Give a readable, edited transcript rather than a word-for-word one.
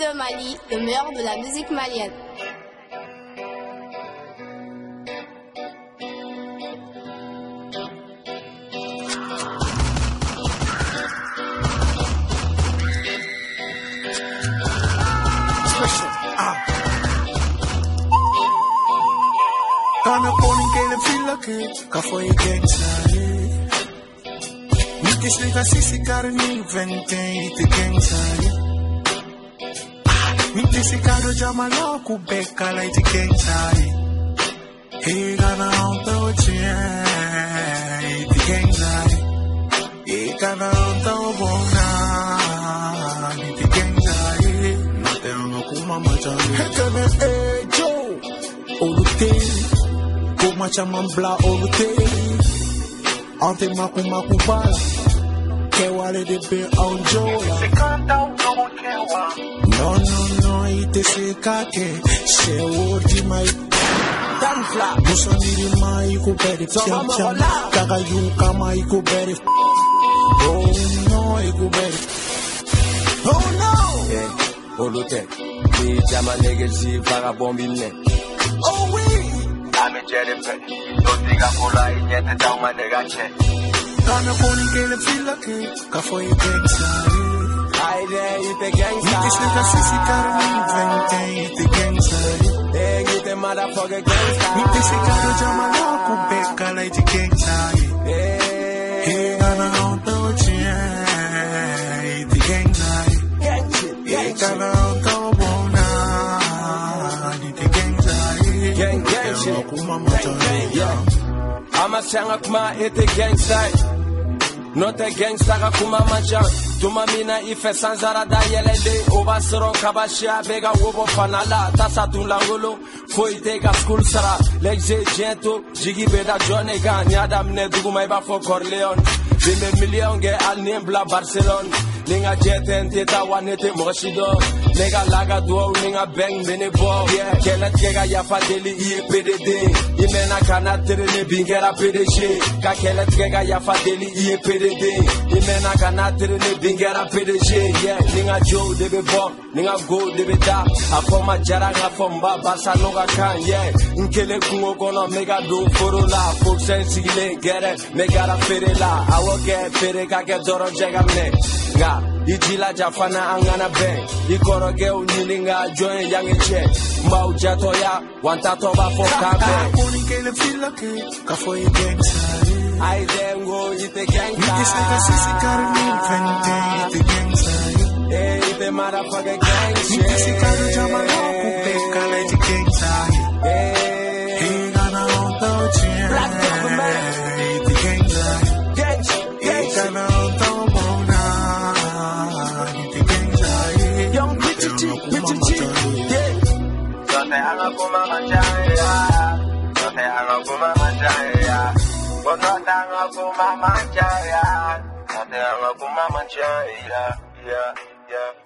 de Mali, le meilleur de la musique malienne. Kana koning kele fila ke kafoy gangsta. Niti slika sisi karni vente ite gangsta. Niti sikado jamalo kubeka la ite gangsta. He gana onto chie ite gangsta. He gana onto bona ite gangsta. Nate ono kuma machani. He kana ejo olute. Kuma chaman bla olute. Ante maku bala. Kewale de be onjola. Se canta como kewa. No, ite se kake. She wodi mai. Danfla. Musoniri mai kuberi. Cham. Kaga yuka mai kuberi. Oh no, ikuberi. Oh no. Yeah, olute. Ni jama negezi vagabondine. Oh oui. Ame jere pe. No diga kola inyete tauma negache. Kana koning kele fila ke kafoy gangsta. Aide ite gangsta. Niti slika sisi karni vente ite gangsta. Ite motherfucker gangsta. Niti sikado jamalo kubeka la ite gangsta. He gana onto chie ite gangsta. He gana onto bona ite gangsta. Gang shit. I'ma sing kuma ite gangsta. Not a gangsta kuma machan. Tuma mina ife sanzara da yelele. Obasro kabashia bega wobo fanala. Tasa tulangolo. Foi tega school sara. Legze jento. Jigi beda jonega. Nyada mne duguma iba for Corleone. Bime million ge al niembla Barcelona. Ninga jeten teta wanete moshido. Nega laga duo ninga bang bene bo. Yeah, kelet kega yafa deli iye PDD. Imena kana terene bingera PDG. Ka kelet kega yafa deli iye PDD. Imena kana terene bingera PDG. Yeah, ninga Joe debe bo, ninga go debe da. Afoma jaranga fomba basa noga kan. Yeah, nkele kungo kono mega do forola. Foksen sigile gere megara ferela. Awo ge fere ka ge doro jegamne. Nga ijila jafana angana bang. Ikoroge unilinga join yange che. Mbau jato ya wantato ba foka bang. Koning kele fila ke kafoy gangsta. I dengo ite gangsta. Niti slika sisi karni vente ite gangsta. Ite motherfucker gangsta. Niti sikado jamalo kubeka la ite gangsta. He gana onto chie ite gangsta. He gana onto bona ite gangsta. Young Richie G, yeah. Sote anga kuma manjaya. Sote anga kuma manjaya. Sote anga kuma manjaya. Sote anga kuma manjaya. Yeah.